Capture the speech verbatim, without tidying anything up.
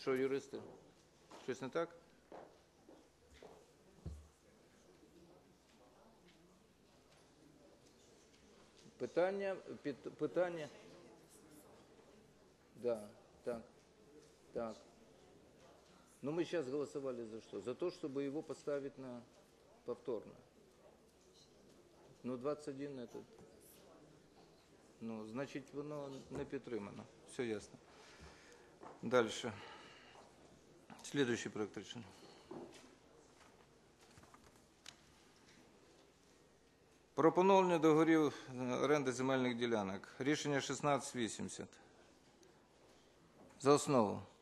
Що, юристи? Щось не так? Питання, під, питання. Да, так, так. Но мы сейчас голосовали за что? За то, чтобы его поставить на повторно. Ну, двадцать один этот. Ну, значить, воно не підтримано. Все ясно. Дальше. Следующий проект решения. Про поновлення договорів оренди земельних ділянок. Рішення шістнадцять вісімдесят. За основу.